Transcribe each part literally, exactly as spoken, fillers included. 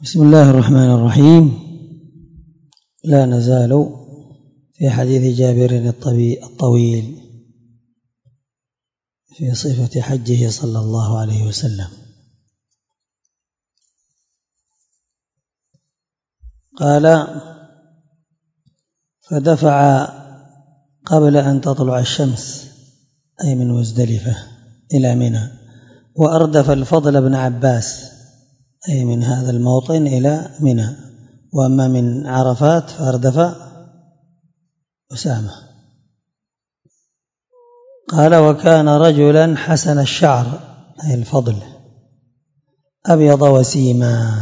بسم الله الرحمن الرحيم. لا نزال في حديث جابر الطويل في صفة حجه صلى الله عليه وسلم. قال: فدفع قبل أن تطلع الشمس، أي من مزدلفة إلى منى، وأردف الفضل بن عباس، أي من هذا الموطن إلى منى، وأما من عرفات فأردف أسامة. قال: وكان رجلا حسن الشعر، أي الفضل، أبيض وسيما،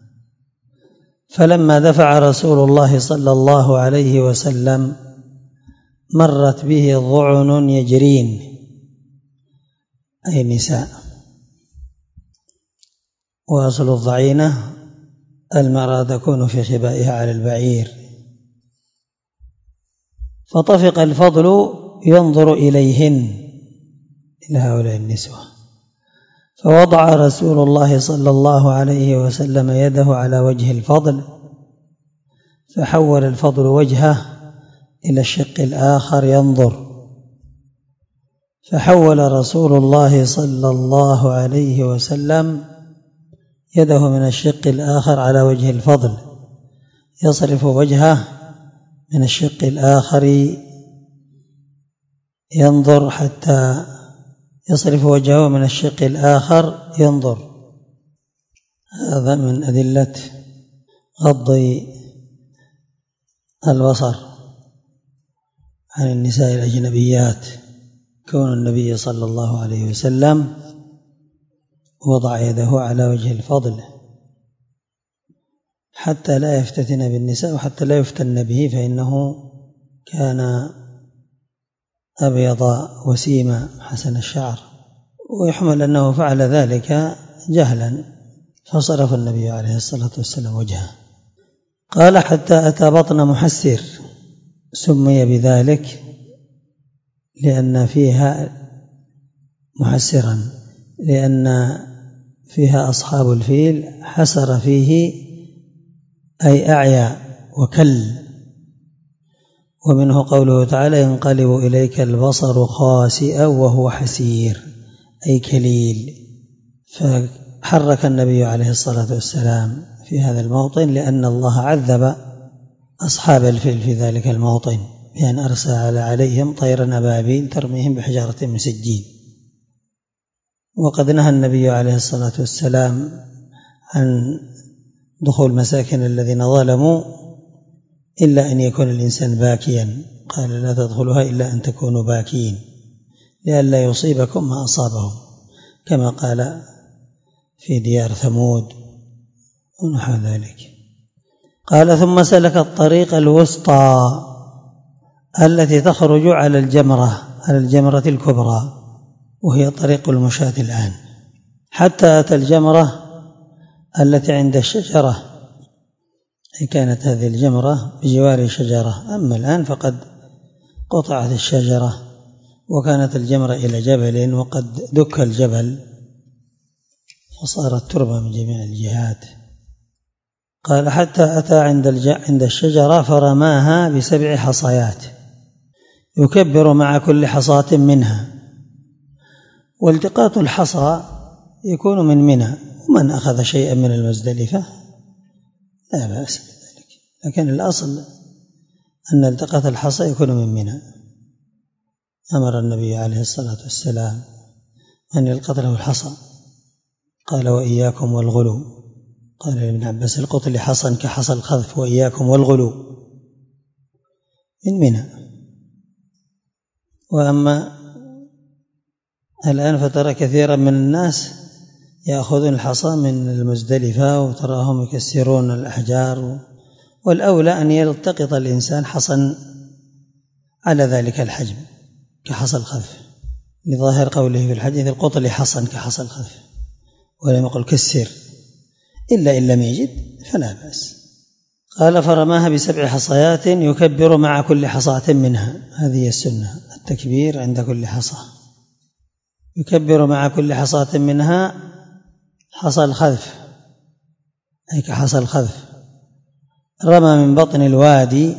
فلما دفع رسول الله صلى الله عليه وسلم مرت به ضعن يجرين، أي النساء، وأصل الضعينة المرأة تكون في خبائها على البعير. فطفق الفضل ينظر إليهن، إلى هؤلاء النسوة، فوضع رسول الله صلى الله عليه وسلم يده على وجه الفضل، فحول الفضل وجهه إلى الشق الآخر ينظر، فحول رسول الله صلى الله عليه وسلم يده من الشق الآخر على وجه الفضل، يصرف وجهه من الشق الآخر ينظر، حتى يصرف وجهه من الشق الآخر ينظر. هذا من أدلة غض البصر عن النساء الأجنبيات، كون النبي صلى الله عليه وسلم وضع يده على وجه الفضل حتى لا يفتتن بالنساء وحتى لا يفتن به، فإنه كان أبيض وسيما حسن الشعر، ويحمل أنه فعل ذلك جهلا، فصرف النبي عليه الصلاة والسلام وجهه. قال: حتى أتى بطن محسر، سمي بذلك لأن فيها محسرا، لأن فيها أصحاب الفيل، حسر فيه أي أعيا وكل، ومنه قوله تعالى: ينقلب إليك البصر خاسئا وهو حسير، أي كليل. فحرك النبي عليه الصلاة والسلام في هذا الموطن، لأن الله عذب أصحاب الفيل في ذلك الموطن بأن أرسل عليهم طيرا أبابيل ترميهم بحجارة من سجيل. وقد نهى النبي عليه الصلاة والسلام عن دخول مساكن الذين ظلموا إلا أن يكون الإنسان باكيا، قال: لا تدخلها إلا أن تكونوا باكين لئلا يصيبكم ما أصابهم، كما قال في ديار ثمود ونحو ذلك. قال: ثم سلك الطريق الوسطى التي تخرج على الجمرة، على الجمرة الكبرى، وهي طريق المشاة الآن، حتى أتى الجمرة التي عند الشجرة، كانت هذه الجمرة بجوار شجرة، أما الآن فقد قطعت الشجرة وكانت الجمرة إلى جبل، وقد دك الجبل فصارت تربة من جميع الجهات. قال: حتى أتى عند عند الشجرة فرماها بسبع حصيات، يكبر مع كل حصاة منها. والتقاط الحصى يكون من منى، ومن أخذ شيئا من المزدلفة لا بأس بذلك، لكن الأصل أن التقاط الحصى يكون من منى. أمر النبي عليه الصلاة والسلام أن يلقط له الحصى، قال: وإياكم والغلو. قال لابن عباس: القط لي حصى كحصى الخذف، وإياكم والغلو، من منى. وأما الآن فترى كثيرا من الناس يأخذون الحصى من المزدلفة، وتراهم يكسرون الأحجار، والأولى أن يلتقط الإنسان حصى على ذلك الحجم كحصى الخذف، لظاهر قوله في الحديث: القط لي حصى كحصى الخذف، ولم يقل كسر، إلا إن لم يجد فلا بأس. قال: فرماها بسبع حصيات يكبر مع كل حصاة منها، هذه السنة، التكبير عند كل حصى، يكبر مع كل حصاة منها حصى الخذف، أي كحصى الخذف. رمى من بطن الوادي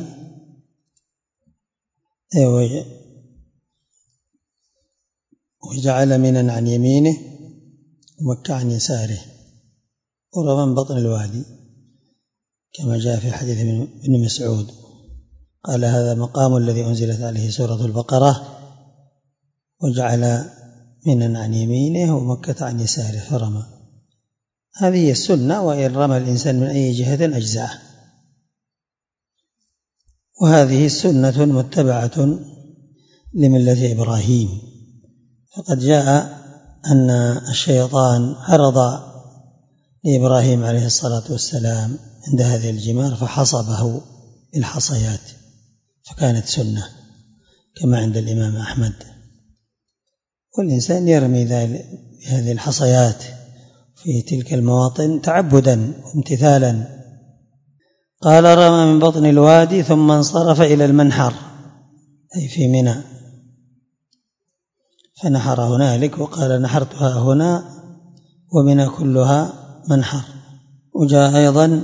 وجعل منى عن يمينه ومكة عن يساره، ورمى من بطن الوادي كما جاء في حديث ابن مسعود قال هذا مقام الذي أنزلت عليه سورة البقرة، وجعل منى عن يمينه ومكة عن يساره فرمى. هذه هي السنة، وإن رمى الإنسان من أي جهة أجزأه. وهذه السنة متبعة لملة إبراهيم، فقد جاء أن الشيطان عرض لإبراهيم عليه الصلاة والسلام عند هذه الجمار فحصبه الحصيات، فكانت سنة كما عند الإمام أحمد. والإنسان يرمي هذه الحصيات في تلك المواطن تعبدا وامتثالا. قال رمى من بطن الوادي ثم انصرف إلى المنحر أي في منى، فنحر هنالك وقال نحرتها هنا ومنى كلها منحر. وجاء أيضا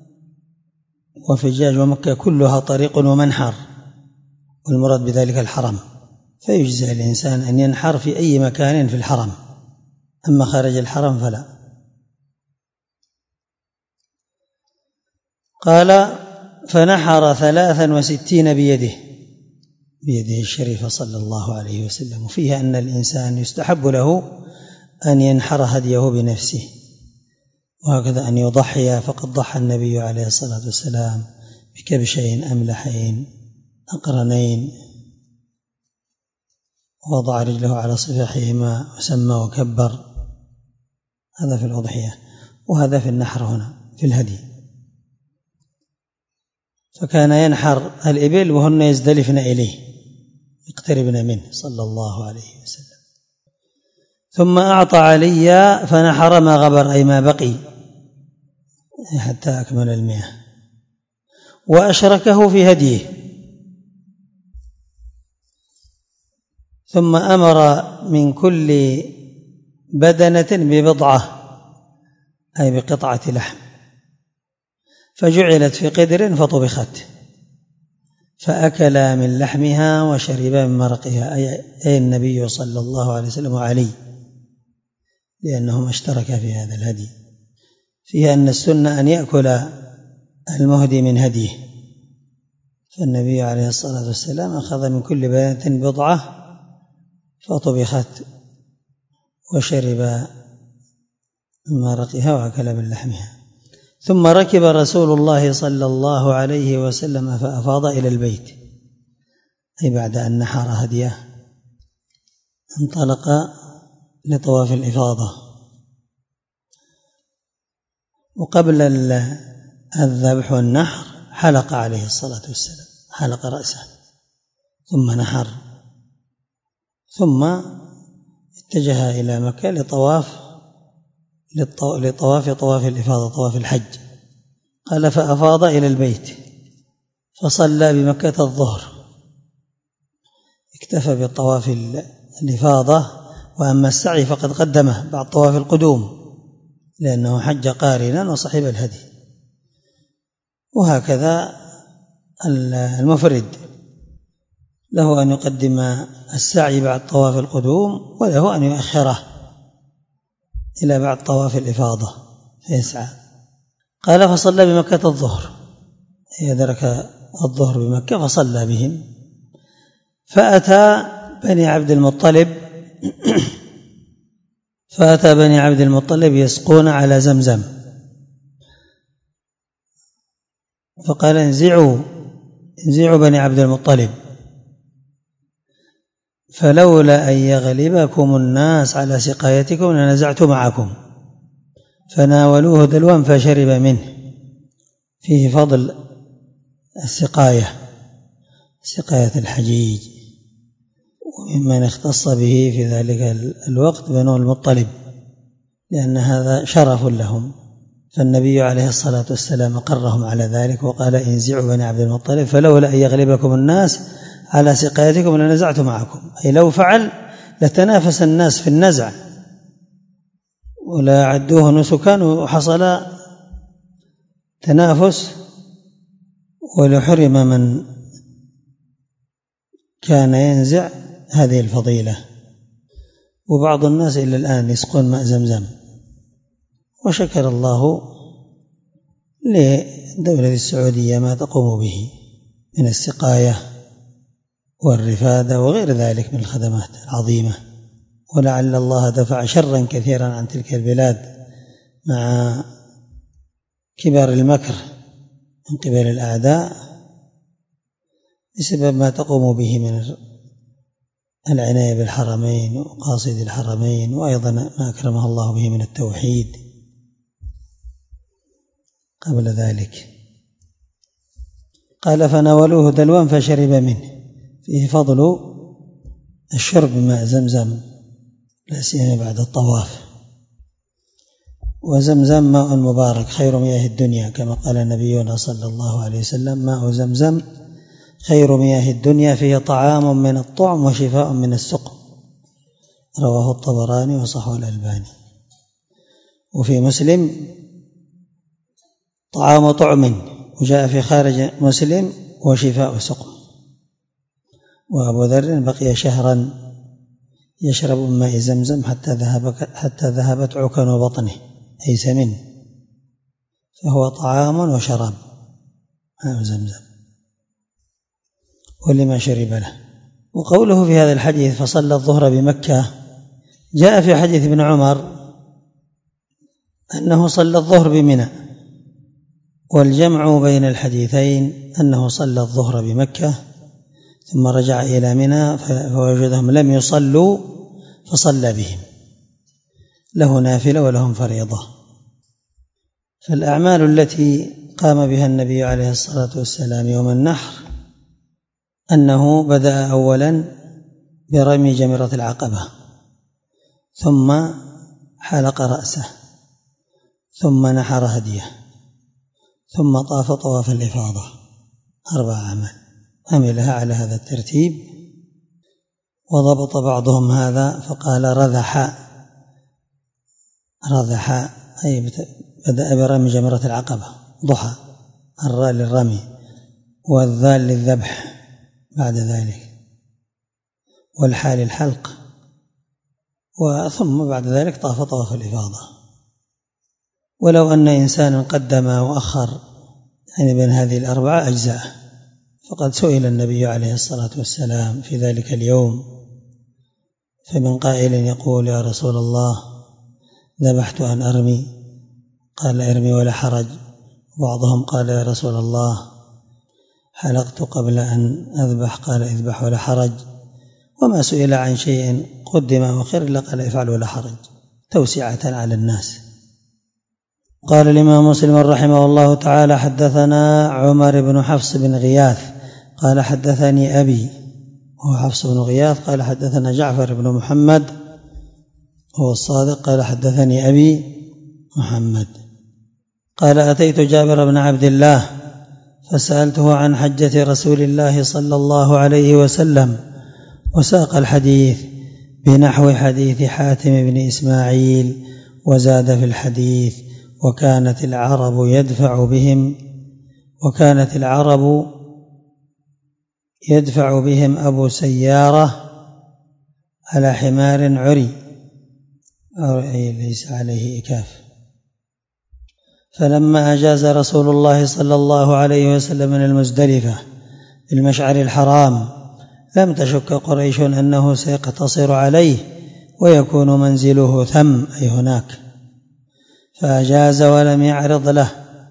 وفجاج ومكة كلها طريق ومنحر، والمراد بذلك الحرم، فيجزئ الإنسان أن ينحر في أي مكان في الحرم، أما خارج الحرم فلا. قال فنحر ثلاثا وستين بيده بيده الشريفة صلى الله عليه وسلم. وفيها أن الإنسان يستحب له أن ينحر هديه بنفسه، وهكذا أن يضحي، فقد ضحى النبي عليه الصلاة والسلام بكبشين أملحين أقرنين، ووضع رجله على صفاحهما وسمى وكبر. هذا في الأضحية، وهذا في النحر هنا في الهدي. فكان ينحر الإبل وهن يزدلفن إليه يقتربن منه صلى الله عليه وسلم. ثم أعطى علي فنحر ما غبر أي ما بقي حتى أكمل المئة، وأشركه في هديه. ثم أمر من كل بدنة ببضعة أي بقطعة لحم، فجعلت في قدر فطبخت، فأكلا من لحمها وشربا من مرقها أي النبي صلى الله عليه وسلم وعلي، لأنهما اشتركا في هذا الهدي. فيها أن السنة أن يأكل المهدي من هديه، فالنبي عليه الصلاة والسلام أخذ من كل بدنة بضعة فطبخت وشرب من مرقها وأكل من لحمها. ثم ركب رسول الله صلى الله عليه وسلم فأفاض إلى البيت، أي بعد أن نحر هديه انطلق لطواف الإفاضة. وقبل الذبح والنحر حلق عليه الصلاة والسلام، حلق رأسه ثم نحر، ثم اتجه إلى مكة لطواف لطواف طواف الإفاضة طواف الحج. قال فأفاض إلى البيت فصلى بمكة الظهر، اكتفى بطواف الإفاضة، وأما السعي فقد قدمه بعد طواف القدوم لأنه حج قارنا وصحب الهدي. وهكذا المفرد له أن يقدم السعي بعد طواف القدوم، وله أن يؤخره إلى بعد طواف الإفاضة فيسعى. قال فصلى بمكة الظهر، يدرك الظهر بمكة فصلى بهم. فأتى بني عبد المطلب فأتى بني عبد المطلب يسقون على زمزم، فقال انزعوا انزعوا بني عبد المطلب، فلولا أن يغلبكم الناس على سقايتكم لنزعت معكم. فناولوه دلوا فشرب منه. فيه فضل السقاية، سقاية الحجيج، وممن اختص به في ذلك الوقت بنو المطلب، لأن هذا شرف لهم. فالنبي عليه الصلاة والسلام أقرهم على ذلك وقال انزعوا بني عبد المطلب فلولا أن يغلبكم الناس على سقايتكم لنزعت معكم، أي لو فعل لتنافس الناس في النزع ولا عدوه نسكا وحصل تنافس، ولحرم من كان ينزع هذه الفضيلة. وبعض الناس إلى الآن يسقون ماء زمزم، وشكر الله للدولة السعودية ما تقوم به من السقاية والرفادة وغير ذلك من الخدمات العظيمة، ولعل الله دفع شرا كثيرا عن تلك البلاد مع كبار المكر من قبل الأعداء بسبب ما تقوم به من العناية بالحرمين وقاصد الحرمين، وأيضا ما أكرمه الله به من التوحيد قبل ذلك. قال فناولوه دلوا فشرب منه، فيه فضل الشرب ماء زمزم لا سيما بعد الطواف. وزمزم ماء مبارك خير مياه الدنيا، كما قال نبينا صلى الله عليه وسلم: ماء زمزم خير مياه الدنيا، فيه طعام من الطعم وشفاء من السقم. رواه الطبراني وصححه الألباني. وفي مسلم: طعام طعم، وجاء في خارج مسلم: وشفاء سقم. وأبو ذر: بقي شهرا يشرب من ماء زمزم حتى ذهبت حتى ذهبت عكن بطنه أي سمن، فهو طعام وشراب ماء زمزم ولما شرب له. وقوله في هذا الحديث فصلى الظهر بمكة، جاء في حديث ابن عمر أنه صلى الظهر بمنى، والجمع بين الحديثين أنه صلى الظهر بمكة ثم رجع إلى منى فوجدهم لم يصلوا فصلى بهم، له نافلة ولهم فريضة. فالأعمال التي قام بها النبي عليه الصلاة والسلام يوم النحر أنه بدأ أولا برمي جمرة العقبة، ثم حلق رأسه، ثم نحر هديه، ثم طاف طواف الإفاضة. أربع أعمال عملها على هذا الترتيب. وضبط بعضهم هذا فقال رذح، رذح أي بدأ برمي جمرة العقبة، ضحى، الراء للرمي والذال للذبح بعد ذلك، والحال الحلق، وثم بعد ذلك طاف طواف الإفاضة. ولو أن إنسانا قدم وأخر يعني بين هذه الأربعة أجزاء. فقد سئل النبي عليه الصلاة والسلام في ذلك اليوم، فمن قائل يقول: يا رسول الله ذبحت أن أرمي، قال: ارمي ولا حرج. وبعضهم قال: يا رسول الله حلقت قبل أن أذبح، قال: اذبح ولا حرج. وما سئل عن شيء قدم وخير إلا قال: افعل ولا حرج، توسعة على الناس. قال الإمام مسلم رحمه الله تعالى: حدثنا عمر بن حفص بن غياث قال حدثني أبي هو حفص بن غياث قال حدثنا جعفر بن محمد هو الصادق قال حدثني أبي محمد قال: أتيت جابر بن عبد الله فسألته عن حجة رسول الله صلى الله عليه وسلم، وساق الحديث بنحو حديث حاتم بن إسماعيل، وزاد في الحديث: وكانت العرب يدفع بهم وكانت العرب يدفع بهم أبو سيارة على حمار عري أي ليس عليه إكاف. فلما أجاز رسول الله صلى الله عليه وسلم من المزدلفة المشعر الحرام لم تشك قريش أنه سيقتصر عليه ويكون منزله ثم أي هناك، فأجاز ولم يعرض له،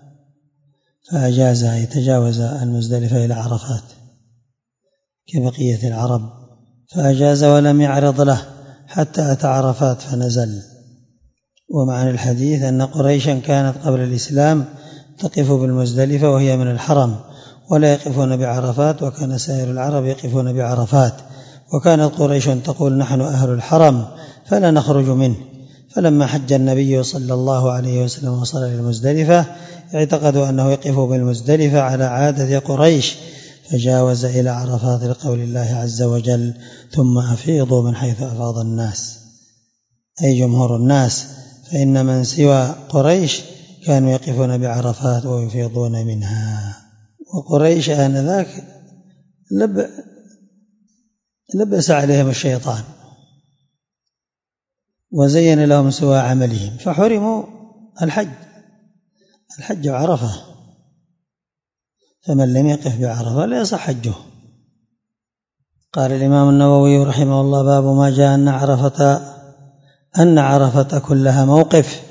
فأجاز يتجاوز المزدلفة إلى عرفات كبقية العرب، فأجاز ولم يعرض له حتى أتى عرفات فنزل. ومعنى الحديث أن قريشا كانت قبل الإسلام تقف بالمزدلفة وهي من الحرم ولا يقفون بعرفات، وكان سائر العرب يقفون بعرفات، وكانت قريش تقول: نحن أهل الحرم فلا نخرج منه. فلما حج النبي صلى الله عليه وسلم وصل إلى المزدلفة اعتقدوا أنه يقف بالمزدلفة على عادة قريش، فجاوز إلى عرفات لقول الله عز وجل: ثم أفيضوا من حيث أفاض الناس، أي جمهور الناس، فإن من سوى قريش كانوا يقفون بعرفات ويفيضون منها. وقريش آنذاك لب لبس عليهم الشيطان وزين لهم سوء عملهم فحرموا الحج الحج عرفة، فمن لم يقف بعرفة لا يصح حجه. قال الإمام النووي رحمه الله: باب ما جاء أن عرفة أن عرفة كلها موقف.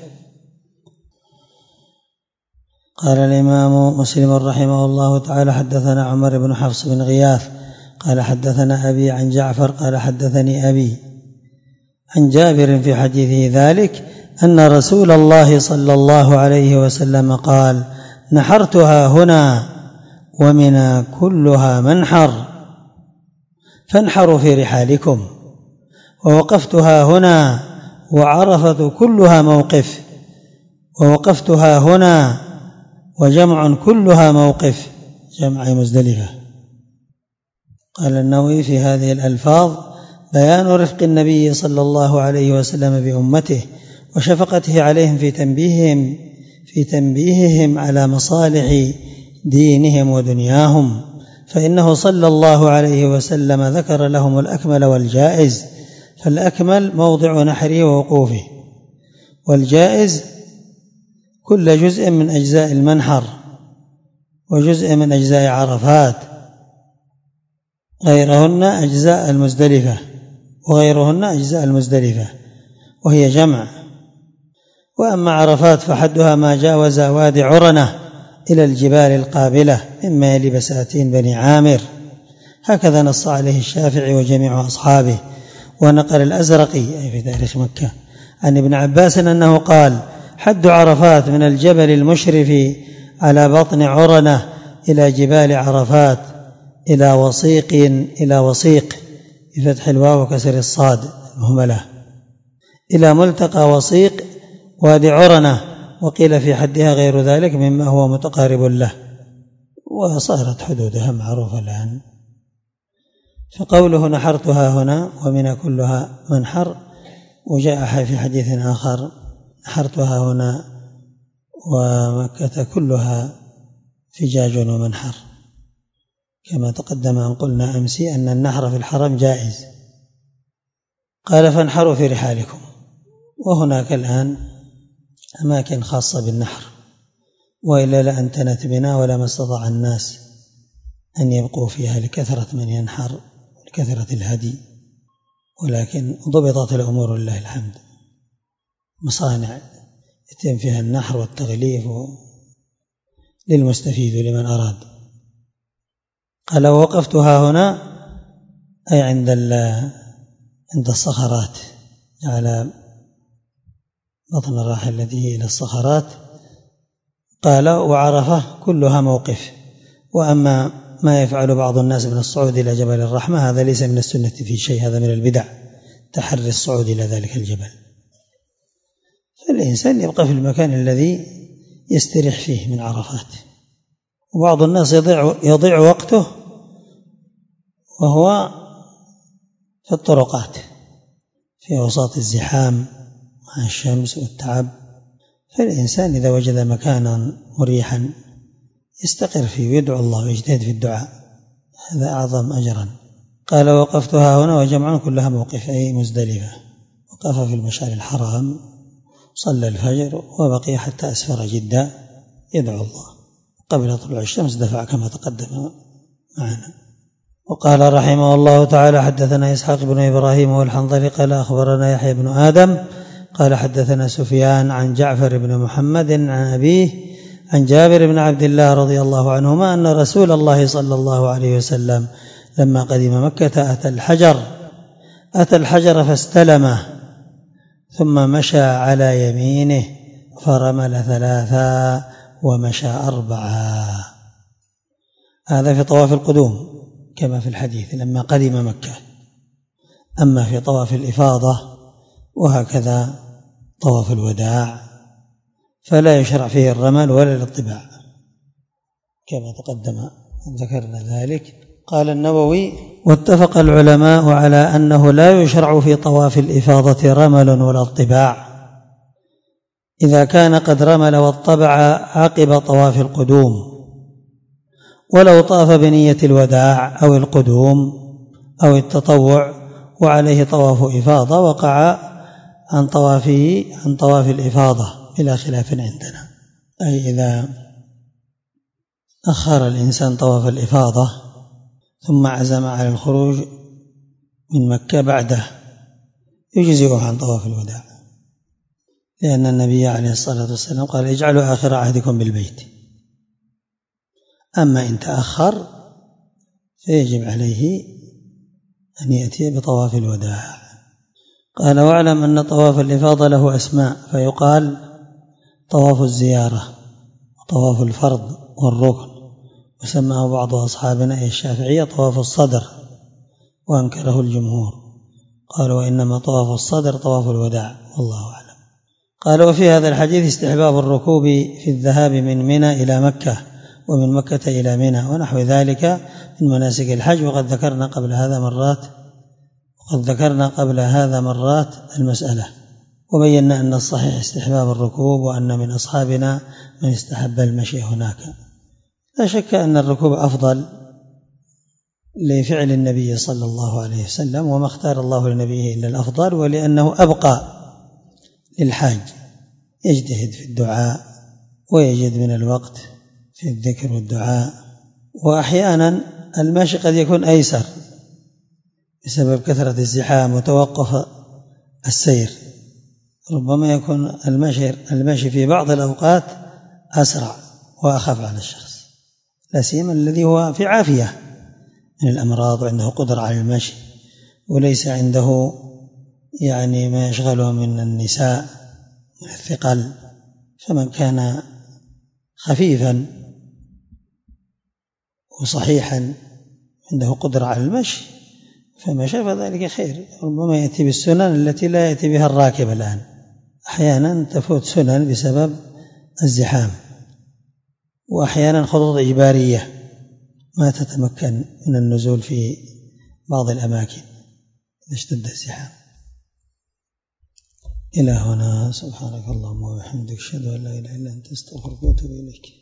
قال الإمام مسلم رحمه الله تعالى: حدثنا عمر بن حفص بن غياث قال حدثنا أبي عن جعفر قال حدثني أبي عن جابر في حديثه ذلك أن رسول الله صلى الله عليه وسلم قال: نحرتها هنا ومنى كلها منحر فانحروا في رحالكم، ووقفتها هنا وعرفة كلها موقف، ووقفتها هنا وجمع كلها موقف، جمع مزدلفة. قال النووي في هذه الألفاظ بيان رفق النبي صلى الله عليه وسلم بأمته وشفقته عليهم في تنبيههم في تنبيههم على مصالح دينهم ودنياهم، فإنه صلى الله عليه وسلم ذكر لهم الأكمل والجائز، فالأكمل موضع نحره ووقوفه، والجائز كل جزء من أجزاء المنحر وجزء من أجزاء عرفات، غيرهن أجزاء المزدلفة وغيرهن أجزاء المزدلفة وهي جمع. وأما عرفات فحدها ما جاوز وادي عرنة إلى الجبال القابلة مما يلي بساتين بني عامر، هكذا نص عليه الشافعي وجميع أصحابه. ونقل الأزرقي أي في تاريخ مكة عن ابن عباس أنه قال: حد عرفات من الجبل المشرف على بطن عرنة إلى جبال عرفات إلى وصيق إلى وصيق بفتح الواو وكسر الصاد المهملة إلى ملتقى وصيق وادي عرنة، وقيل في حدها غير ذلك مما هو متقارب له، وصارت حدودها معروفة الآن. فقوله نحرتها هنا ومن كلها منحر، وجاء في حديث آخر نحرتها هنا ومكة كلها فجاج ومنحر، كما تقدم أن قلنا أمسي أن النحر في الحرم جائز. قال: فانحروا في رحالكم. وهناك الآن أماكن خاصة بالنحر، وإلا لأنتنت بنا ولما استطاع الناس أن يبقوا فيها لكثرة من ينحر ولكثرة الهدي، ولكن ضبطت الأمور لله الحمد، مصانع يتم فيها النحر والتغليف للمستفيد لمن أراد. قال: ووقفتها هنا أي عند عند الصخرات، على بطن الراحل الذي هي إلى الصخرات. قال: وعرفة كلها موقف. وأما ما يفعل بعض الناس من الصعود إلى جبل الرحمة هذا ليس من السنة في شيء، هذا من البدع، تحري الصعود إلى ذلك الجبل. فالإنسان يبقى في المكان الذي يستريح فيه من عرفات. وبعض الناس يضيع, يضيع وقته وهو في الطرقات في وسط الزحام مع الشمس والتعب. فالإنسان إذا وجد مكانا مريحا يستقر فيه ويدعو الله ويجتهد في الدعاء، هذا أعظم أجرا. قال: وقفتها هنا وجمع كلها موقف أي مزدلفة. وقف في المشعر الحرام، صلى الفجر وبقي حتى أسفر جدا يدعو الله. قبل طلوع الشمس دفع كما تقدم معنا. وقال رحمه الله تعالى: حدثنا إسحاق بن إبراهيم والحنظلي قال: أخبرنا يحيى بن آدم قال: حدثنا سفيان عن جعفر بن محمد عن أبيه عن جابر بن عبد الله رضي الله عنهما أن رسول الله صلى الله عليه وسلم لما قدم مكة أتى الحجر أتى الحجر فاستلمه ثم مشى على يمينه فرمل ثلاثا ومشى أربعا. هذا في طواف القدوم كما في الحديث لما قدم مكة. أما في طواف الإفاضة وهكذا طواف الوداع فلا يشرع فيه الرمل ولا الاطباع كما تقدم ذكرنا ذلك. قال النووي: واتفق العلماء على أنه لا يشرع في طواف الإفاضة رمل ولا اطباع، إذا كان قد رمل واطبع عقب طواف القدوم، ولو طاف بنية الوداع أو القدوم أو التطوع وعليه طواف إفاضة وقع عن طوافه عن طواف الإفاضة بلا خلاف عندنا. أي إذا أخر الإنسان طواف الإفاضة ثم عزم على الخروج من مكة بعده يجزئه عن طواف الوداع، لأن النبي عليه الصلاة والسلام قال اجعلوا آخر عهدكم بالبيت. أما إن تأخر فيجب عليه أن يأتي بطواف الوداع. قال واعلم أن طواف الإفاضة له أسماء، فيقال طواف الزيارة وطواف الفرض والركن، وسماه بعض أصحابنا الشافعية طواف الصدر، وأنكره الجمهور، قالوا وإنما طواف الصدر طواف الوداع، والله أعلم. قال وفي هذا الحديث استحباب الركوب في الذهاب من منى إلى مكة ومن مكة إلى منى ونحو ذلك من مناسك الحج. وقد ذكرنا قبل هذا مرات وقد ذكرنا قبل هذا مرات المسألة، وبينا أن الصحيح استحباب الركوب، وأن من أصحابنا من استحب المشي هناك. لا شك أن الركوب أفضل لفعل النبي صلى الله عليه وسلم، وما اختار الله لنبيه إلا الأفضل، ولأنه أبقى للحاج، يجتهد في الدعاء ويجد من الوقت في الذكر والدعاء. وأحيانا المشي قد يكون أيسر بسبب كثرة الزحام وتوقف السير، ربما يكون المشي المشي في بعض الأوقات أسرع وأخف على الشخص، لا سيما الذي هو في عافية من الأمراض وعنده قدرة على المشي وليس عنده يعني ما يشغله من النساء من الثقل. فمن كان خفيفا وصحيحا عنده قدرة على المشي فما شاف ذلك خير، ربما يأتي بالسنن التي لا يأتي بها الراكب الآن. أحيانا تفوت سنن بسبب الزحام، وأحيانا خطوط إجبارية ما تتمكن من النزول في بعض الأماكن إذا اشتد الزحام. إلى هنا، سبحانك اللهم وبحمدك، أشهد أن لا إله إلا أنت، أستغفرك وأتوب إليك.